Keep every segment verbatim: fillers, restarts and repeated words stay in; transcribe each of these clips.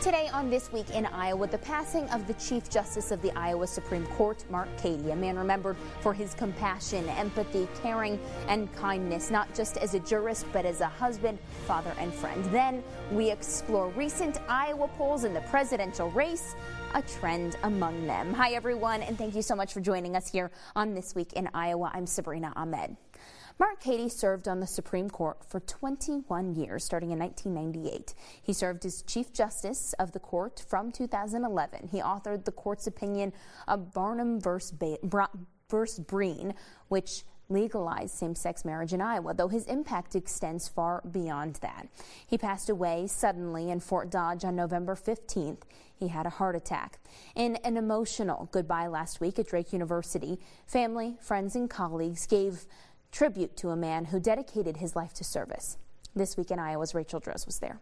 Today on This Week in Iowa, the passing of the Chief Justice of the Iowa Supreme Court, Mark Cady, a man remembered for his compassion, empathy, caring, and kindness, not just as a jurist, but as a husband, father, and friend. Then we explore recent Iowa polls in the presidential race, a trend among them. Hi, everyone, and thank you so much for joining us here on This Week in Iowa. I'm Sabrina Ahmed. Mark Cady served on the Supreme Court for twenty-one years, starting in nineteen ninety-eight. He served as Chief Justice of the court from two thousand eleven. He authored the court's opinion of Barnum versus Breen, which legalized same-sex marriage in Iowa, though his impact extends far beyond that. He passed away suddenly in Fort Dodge on November fifteenth. He had a heart attack. In an emotional goodbye last week at Drake University, family, friends, and colleagues gave tribute to a man who dedicated his life to service. This Week in Iowa's Rachel Droz was there.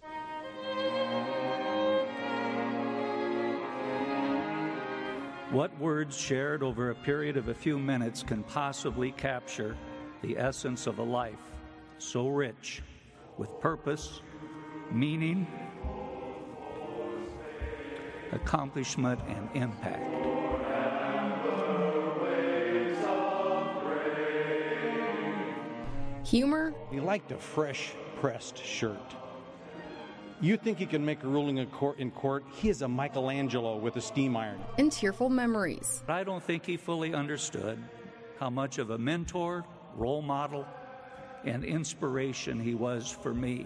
What words shared over a period of a few minutes can possibly capture the essence of a life so rich with purpose, meaning, accomplishment, and impact? Humor? He liked a fresh pressed shirt. You think he can make a ruling in court, in court? He is a Michelangelo with a steam iron. And tearful memories. I don't think he fully understood how much of a mentor, role model, and inspiration he was for me.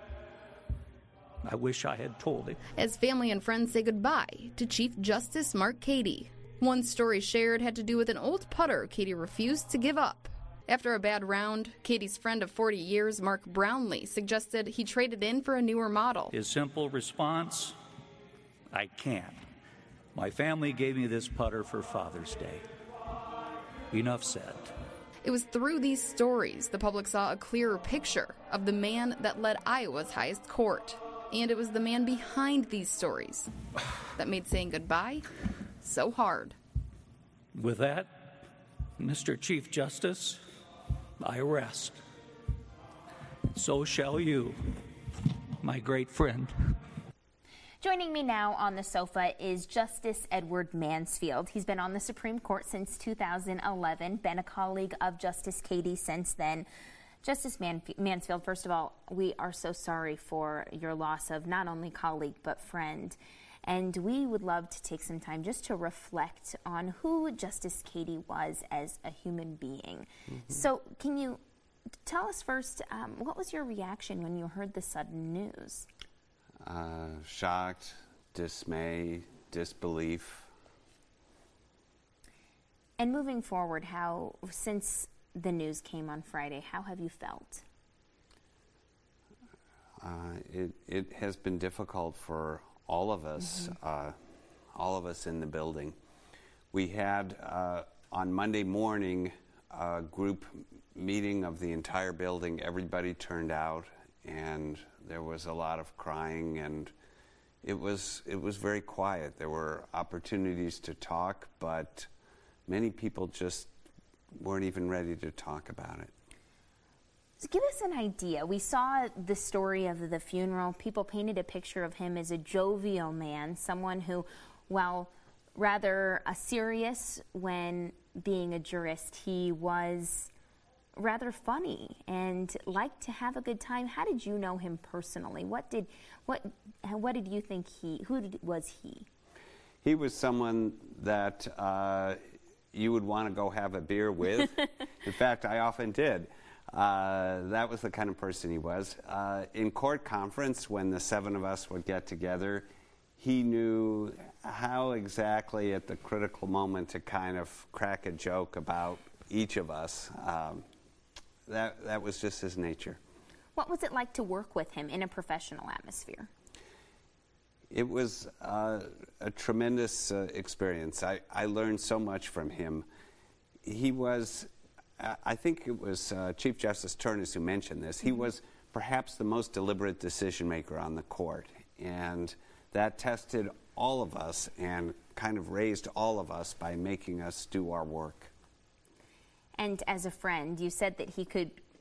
I wish I had told him. As family and friends say goodbye to Chief Justice Mark Cady. One story shared had to do with an old putter Cady refused to give up. After a bad round, Cady's friend of forty years, Mark Brownlee, suggested he traded in for a newer model. His simple response, I can't. My family gave me this putter for Father's Day. Enough said. It was through these stories the public saw a clearer picture of the man that led Iowa's highest court. And it was the man behind these stories that made saying goodbye so hard. With that, Mister Chief Justice, I rest. So shall you, my great friend. Joining me now on the sofa is Justice Edward Mansfield. He's been on the Supreme Court since two thousand eleven, been a colleague of Justice Cady since then. Justice Manf- Mansfield, first of all, we are so sorry for your loss of not only colleague but friend. And we would love to take some time just to reflect on who Justice Cady was as a human being. Mm-hmm. So can you tell us first, um, what was your reaction when you heard the sudden news? Uh, shocked, dismay, disbelief. And moving forward, how, since the news came on Friday, how have you felt? Uh, it, it has been difficult for all of us, mm-hmm. uh, all of us in the building. We had uh, on Monday morning a group meeting of the entire building. Everybody turned out, and there was a lot of crying, and it was it was very quiet. There were opportunities to talk, but many people just weren't even ready to talk about it. So give us an idea. We saw the story of the funeral. People painted a picture of him as a jovial man, someone who, while rather uh, serious when being a jurist, he was rather funny and liked to have a good time. How did you know him personally? What did what what did you think he? Who did, was he? He was someone that uh, you would want to go have a beer with. In fact, I often did. Uh, that was the kind of person he was. Uh, in court conference, when the seven of us would get together, he knew how exactly at the critical moment to kind of crack a joke about each of us. Um, that, that was just his nature. What was it like to work with him in a professional atmosphere? It was uh, a tremendous uh, experience. I, I learned so much from him. He was... I think it was uh, Chief Justice Ternus who mentioned this. He was perhaps the most deliberate decision maker on the court, and that tested all of us and kind of raised all of us by making us do our work. And as a friend, you said that he could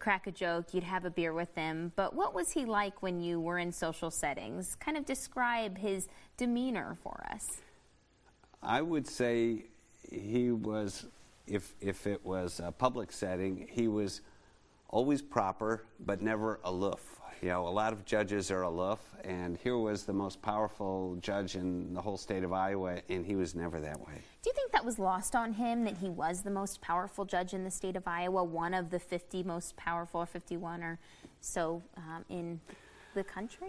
crack a joke, you'd have a beer with him. But what was he like when you were in social settings? Kind of describe his demeanor for us. I would say he was, if, if it was a public setting, he was always proper, but never aloof. You know, a lot of judges are aloof, and here was the most powerful judge in the whole state of Iowa, and he was never that way. Do you think that was lost on him, that he was the most powerful judge in the state of Iowa, one of the fifty most powerful, or fifty-one or so um, in the country?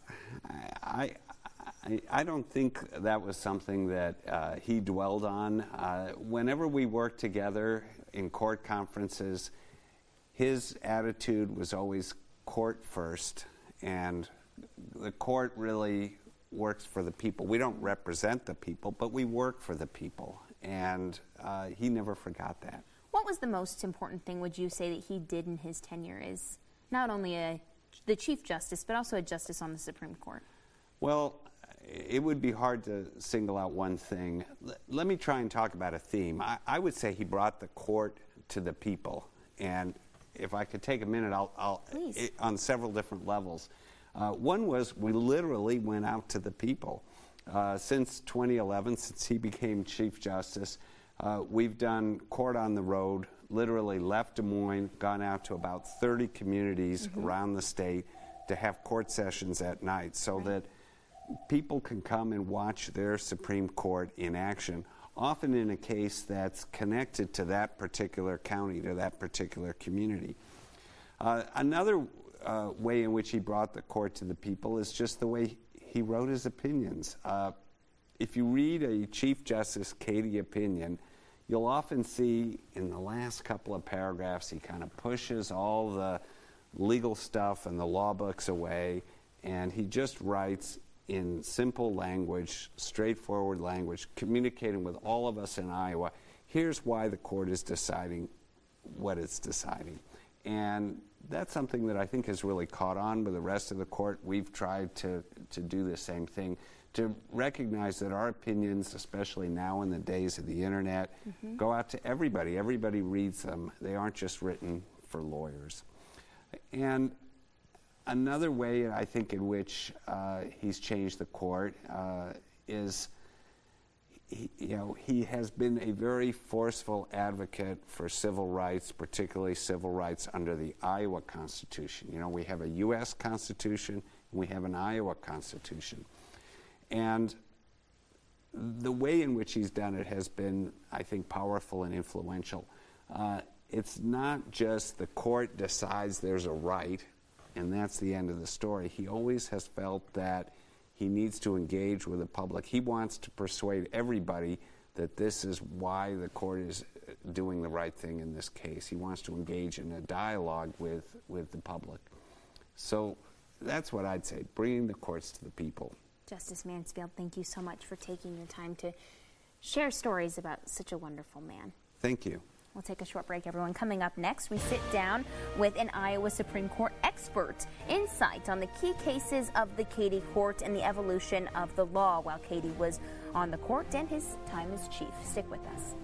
I, I, I don't think that was something that uh, he dwelled on. Uh, whenever we worked together in court conferences, his attitude was always court first, and the court really works for the people. We don't represent the people, but we work for the people, and uh, he never forgot that. What was the most important thing, would you say, that he did in his tenure as not only a, the Chief Justice, but also a justice on the Supreme Court? Well, it would be hard to single out one thing. L- let me try and talk about a theme. I, I would say he brought the court to the people, and if I could take a minute, I'll, I'll it, on several different levels. Uh, one was we literally went out to the people. Uh, since twenty eleven, since he became Chief Justice, uh, we've done court on the road, literally left Des Moines, gone out to about thirty communities mm-hmm. around the state to have court sessions at night so right. that people can come and watch their Supreme Court in action, often in a case that's connected to that particular county, to that particular community. Uh, another uh, way in which he brought the court to the people is just the way he wrote his opinions. Uh, if you read a Chief Justice Cady opinion, you'll often see in the last couple of paragraphs he kind of pushes all the legal stuff and the law books away, and he just writes in simple language, straightforward language, communicating with all of us in Iowa, here's why the court is deciding what it's deciding. And that's something that I think has really caught on with the rest of the court. We've tried to, to do the same thing, to recognize that our opinions, especially now in the days of the internet, mm-hmm. go out to everybody. Everybody reads them. They aren't just written for lawyers. And another way, I think, in which uh, he's changed the court uh, is, he, you know, he has been a very forceful advocate for civil rights, particularly civil rights under the Iowa Constitution. You know, we have a U S Constitution, and we have an Iowa Constitution. And the way in which he's done it has been, I think, powerful and influential. Uh, it's not just the court decides there's a right, and that's the end of the story. He always has felt that he needs to engage with the public. He wants to persuade everybody that this is why the court is doing the right thing in this case. He wants to engage in a dialogue with, with the public. So that's what I'd say, bringing the courts to the people. Justice Mansfield, thank you so much for taking your time to share stories about such a wonderful man. Thank you. We'll take a short break, everyone. Coming up next, we sit down with an Iowa Supreme Court expert. Insight on the key cases of the Cady Court and the evolution of the law while Cady was on the court and his time as chief. Stick with us.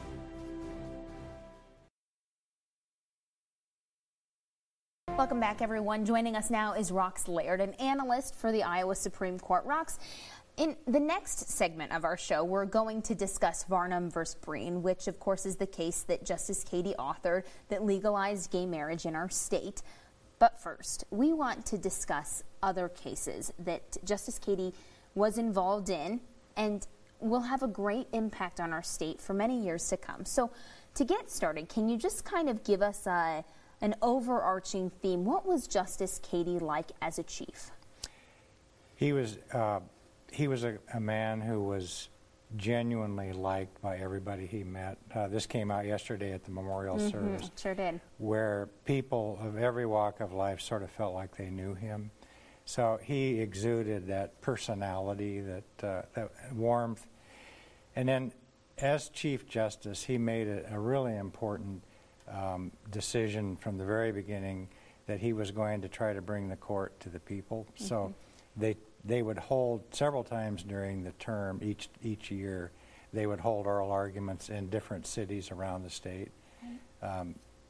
Welcome back, everyone. Joining us now is Rox Laird, an analyst for the Iowa Supreme Court. Rox, in the next segment of our show, we're going to discuss Varnum versus Breen, which, of course, is the case that Justice Cady authored that legalized gay marriage in our state. But first, we want to discuss other cases that Justice Cady was involved in and will have a great impact on our state for many years to come. So to get started, can you just kind of give us a, an overarching theme? What was Justice Cady like as a chief? He was... Uh He was a, a man who was genuinely liked by everybody he met. Uh, this came out yesterday at the memorial mm-hmm, service. Sure did. Where people of every walk of life sort of felt like they knew him. So he exuded that personality, that, uh, that warmth. And then as Chief Justice, he made a, a really important um, decision from the very beginning that he was going to try to bring the court to the people. Mm-hmm. So they They would hold several times during the term, each each year, they would hold oral arguments in different cities around the state. Um,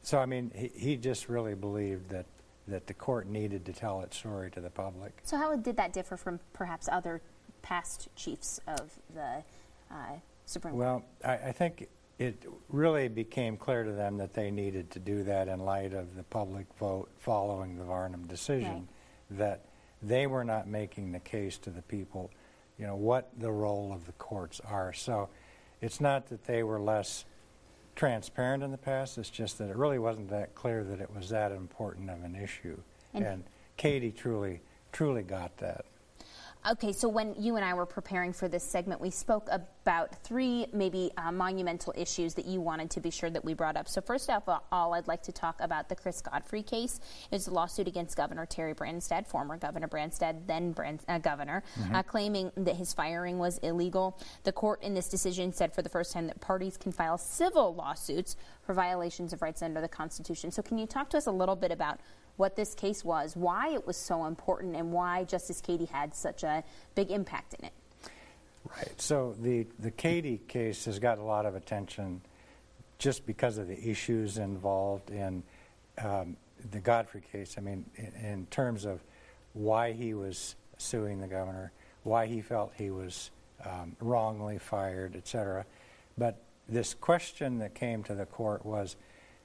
so, I mean, he, he just really believed that, that the court needed to tell its story to the public. So how did that differ from perhaps other past chiefs of the uh, Supreme Court? Well, I, I think it really became clear to them that they needed to do that in light of the public vote following the Varnum decision, right. that they were not making the case to the people, you know, what the role of the courts are. So it's not that they were less transparent in the past, it's just that it really wasn't that clear that it was that important of an issue. And, and Katie truly, truly got that. Okay, so when you and I were preparing for this segment, we spoke about three maybe uh, monumental issues that you wanted to be sure that we brought up. So first of all, I'd like to talk about the Chris Godfrey case. It's a lawsuit against Governor Terry Branstad, former Governor Branstad, then Brand, uh, governor, mm-hmm. uh, claiming that his firing was illegal. The court in this decision said for the first time that parties can file civil lawsuits for violations of rights under the Constitution. So can you talk to us a little bit about what this case was, why it was so important, and why Justice Katie had such a big impact in it? Right. So the, the Katie case has got a lot of attention just because of the issues involved in um, the Godfrey case. I mean, in, in terms of why he was suing the governor, why he felt he was um, wrongly fired, et cetera. But this question that came to the court was,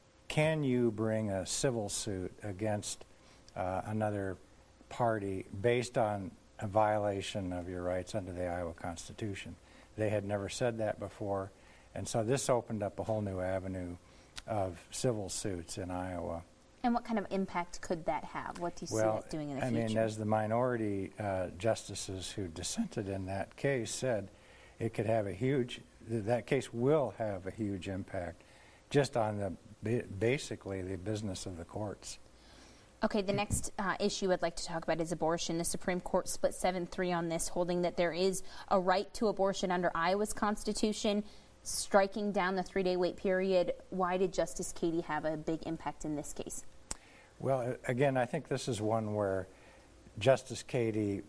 can you bring a civil suit against uh, another party based on a violation of your rights under the Iowa Constitution? They had never said that before, and so this opened up a whole new avenue of civil suits in Iowa. And what kind of impact could that have? What do you well, see it doing in the I future? I mean, as the minority uh, justices who dissented in that case said, it could have a huge, that case will have a huge impact just on the basically the business of the courts. Okay, the next uh, issue I'd like to talk about is abortion. The Supreme Court split seven three on this, holding that there is a right to abortion under Iowa's Constitution, striking down the three-day wait period. Why did Justice Katie have a big impact in this case? Well, again, I think this is one where Justice Katie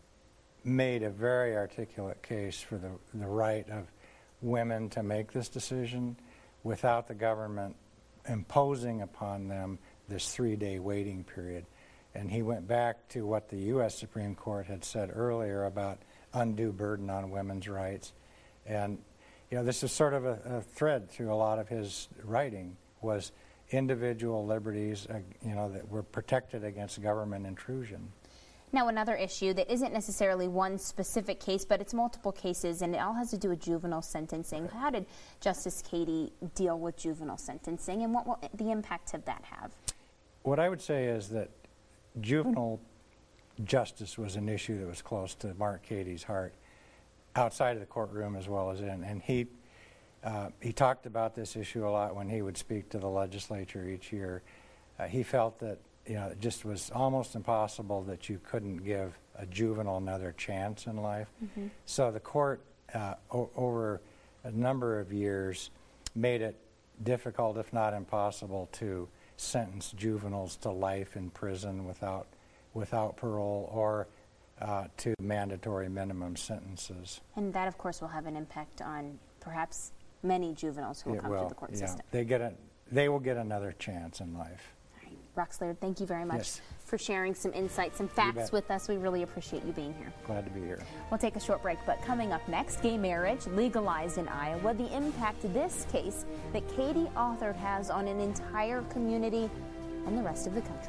made a very articulate case for the, the right of women to make this decision without the government imposing upon them this three-day waiting period. And he went back to what the U S Supreme Court had said earlier about undue burden on women's rights. And, you know, this is sort of a, a thread through a lot of his writing, was individual liberties, uh, you know, that were protected against government intrusion. Now, another issue that isn't necessarily one specific case, but it's multiple cases, and it all has to do with juvenile sentencing. Right. How did Justice Katie deal with juvenile sentencing, and what will the impact of that have? What I would say is that juvenile justice was an issue that was close to Mark Katie's heart, outside of the courtroom as well as in. And he, uh, he talked about this issue a lot when he would speak to the legislature each year. Uh, he felt that, you know, it just was almost impossible that you couldn't give a juvenile another chance in life. Mm-hmm. So the court, uh, o- over a number of years, made it difficult, if not impossible, to sentence juveniles to life in prison without without parole, or uh, to mandatory minimum sentences. And that, of course, will have an impact on perhaps many juveniles who will it come will, through the court yeah. system. They get a, they will get another chance in life. Rox Laird, thank you very much yes. for sharing some insights, some facts with us. We really appreciate you being here. Glad to be here. We'll take a short break, but coming up next, gay marriage legalized in Iowa, the impact this case that Katie authored has on an entire community and the rest of the country.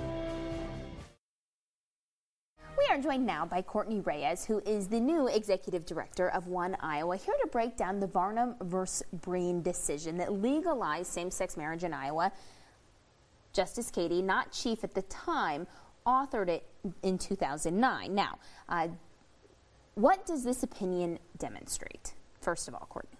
We are joined now by Courtney Reyes, who is the new executive director of One Iowa, here to break down the Varnum versus Breen decision that legalized same-sex marriage in Iowa. Justice Katie, not chief at the time, authored it in two thousand nine. Now, uh, what does this opinion demonstrate? First of all, Courtney.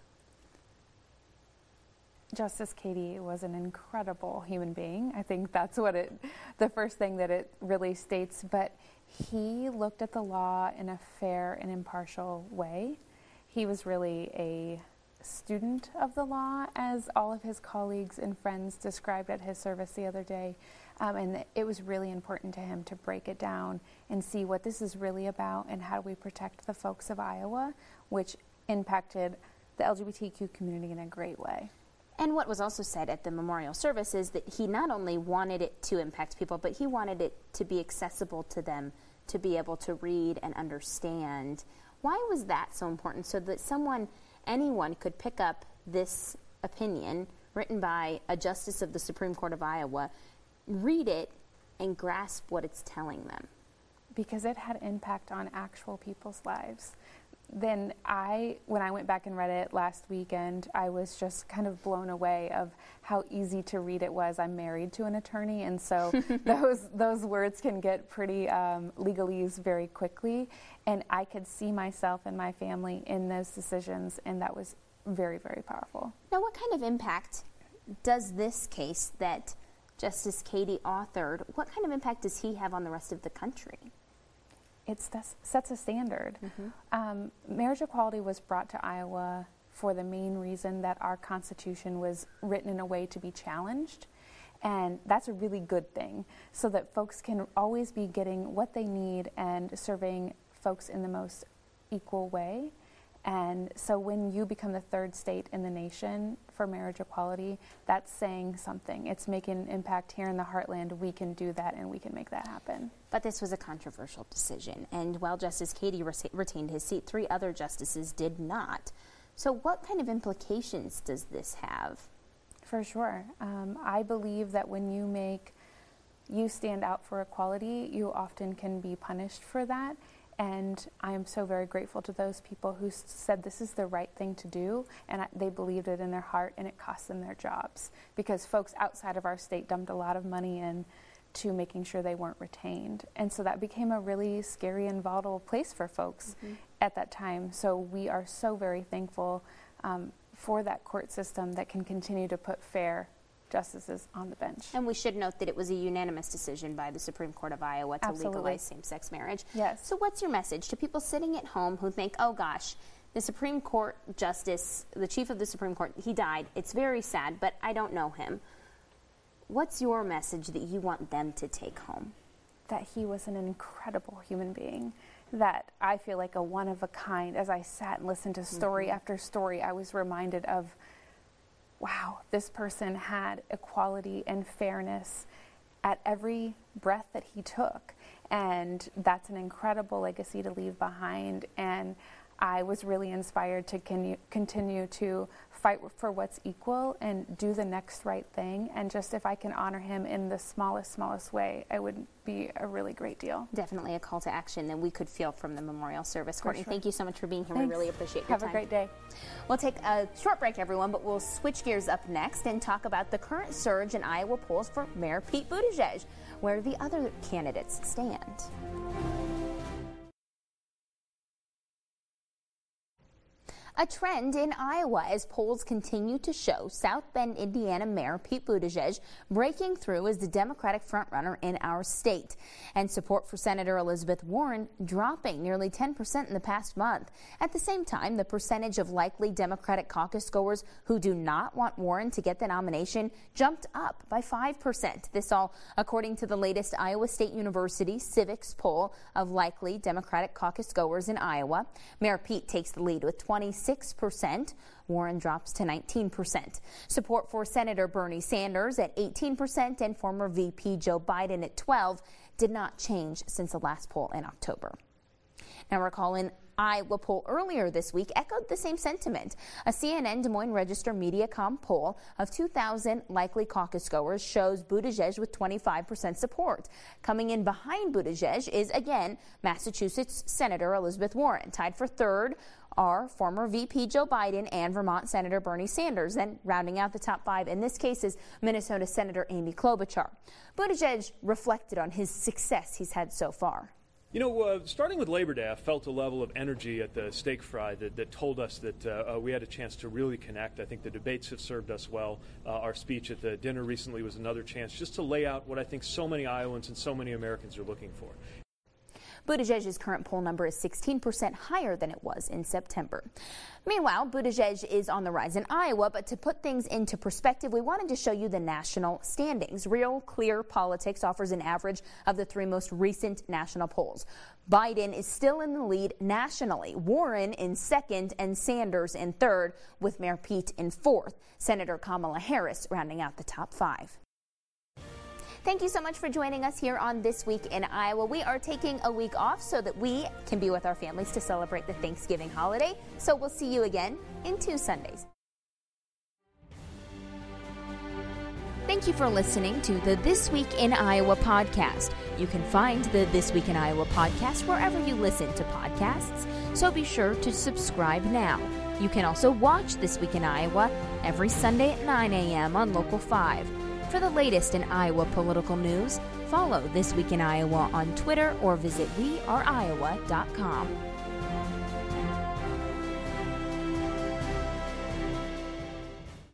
Justice Katie was an incredible human being. I think that's what it, the first thing that it really states. But he looked at the law in a fair and impartial way. He was really a student of the law, as all of his colleagues and friends described at his service the other day. Um, and it was really important to him to break it down and see what this is really about and how do we protect the folks of Iowa, which impacted the L G B T Q community in a great way. And what was also said at the memorial service is that he not only wanted it to impact people, but he wanted it to be accessible to them, to be able to read and understand. Why was that so important? So that someone, anyone could pick up this opinion written by a justice of the Supreme Court of Iowa, read it, and grasp what it's telling them. Because it had impact on actual people's lives. Then I, when I went back and read it last weekend, I was just kind of blown away of how easy to read it was. I'm married to an attorney, and so those those words can get pretty um, legalese very quickly. And I could see myself and my family in those decisions, and that was very, very powerful. Now, what kind of impact does this case that Justice Cady authored, what kind of impact does he have on the rest of the country? It sets a standard. Mm-hmm. Um, marriage equality was brought to Iowa for the main reason that our Constitution was written in a way to be challenged. And that's a really good thing, so that folks can always be getting what they need and serving folks in the most equal way. And so when you become the third state in the nation for marriage equality, that's saying something. It's making an impact here in the heartland. We can do that, and we can make that happen. But this was a controversial decision. And while Justice Cady re- retained his seat, three other justices did not. So what kind of implications does this have? For sure. Um, I believe that when you make, you stand out for equality, you often can be punished for that. And I am so very grateful to those people who s- said this is the right thing to do, and I, they believed it in their heart, and it cost them their jobs. Because folks outside of our state dumped a lot of money into making sure they weren't retained. And so that became a really scary and volatile place for folks mm-hmm. at that time. So we are so very thankful um, for that court system that can continue to put fair justices on the bench. And we should note that it was a unanimous decision by the Supreme Court of Iowa to Absolutely. legalize same-sex marriage. Yes. So what's your message to people sitting at home who think, oh gosh, the Supreme Court justice, the chief of the Supreme Court, he died. It's very sad, but I don't know him. What's your message that you want them to take home? That he was an incredible human being, that I feel like a one of a kind. As I sat and listened to story mm-hmm. after story, I was reminded of, wow, this person had equality and fairness at every breath that he took. And that's an incredible legacy to leave behind. And I was really inspired to con- continue to fight for what's equal and do the next right thing. And just if I can honor him in the smallest, smallest way, it would be a really great deal. Definitely a call to action that we could feel from the memorial service. Courtney, sure. thank you so much for being here. Thanks. We really appreciate your Have time. Have a great day. We'll take a short break, everyone, but we'll switch gears up next and talk about the current surge in Iowa polls for Mayor Pete Buttigieg, where the other candidates stand. A trend in Iowa as polls continue to show South Bend, Indiana Mayor Pete Buttigieg breaking through as the Democratic frontrunner in our state. And support for Senator Elizabeth Warren dropping nearly ten percent in the past month. At the same time, the percentage of likely Democratic caucus goers who do not want Warren to get the nomination jumped up by five percent. This all according to the latest Iowa State University Civics poll of likely Democratic caucus goers in Iowa. Mayor Pete takes the lead with twenty-six percent. Warren drops to nineteen percent. Support for Senator Bernie Sanders at eighteen percent and former V P Joe Biden at twelve did not change since the last poll in October. Now recall an Iowa poll earlier this week echoed the same sentiment. A C N N Des Moines Register Mediacom poll of two thousand likely caucus goers shows Buttigieg with twenty-five percent support. Coming in behind Buttigieg is again Massachusetts Senator Elizabeth Warren. Tied for third are former V P Joe Biden and Vermont Senator Bernie Sanders. Then rounding out the top five in this case is Minnesota Senator Amy Klobuchar. Buttigieg reflected on his success he's had so far. You know, uh, starting with Labor Day, I felt a level of energy at the steak fry that, that told us that uh, uh, we had a chance to really connect. I think the debates have served us well. Uh, our speech at the dinner recently was another chance just to lay out what I think so many Iowans and so many Americans are looking for. Buttigieg's current poll number is sixteen percent higher than it was in September. Meanwhile, Buttigieg is on the rise in Iowa, but to put things into perspective, we wanted to show you the national standings. Real Clear Politics offers an average of the three most recent national polls. Biden is still in the lead nationally, Warren in second, and Sanders in third, with Mayor Pete in fourth. Senator Kamala Harris rounding out the top five. Thank you so much for joining us here on This Week in Iowa. We are taking a week off so that we can be with our families to celebrate the Thanksgiving holiday. So we'll see you again in two Sundays. Thank you for listening to the This Week in Iowa podcast. You can find the This Week in Iowa podcast wherever you listen to podcasts, so be sure to subscribe now. You can also watch This Week in Iowa every Sunday at nine a.m. on Local five. For the latest in Iowa political news, follow This Week in Iowa on Twitter or visit we are iowa dot com.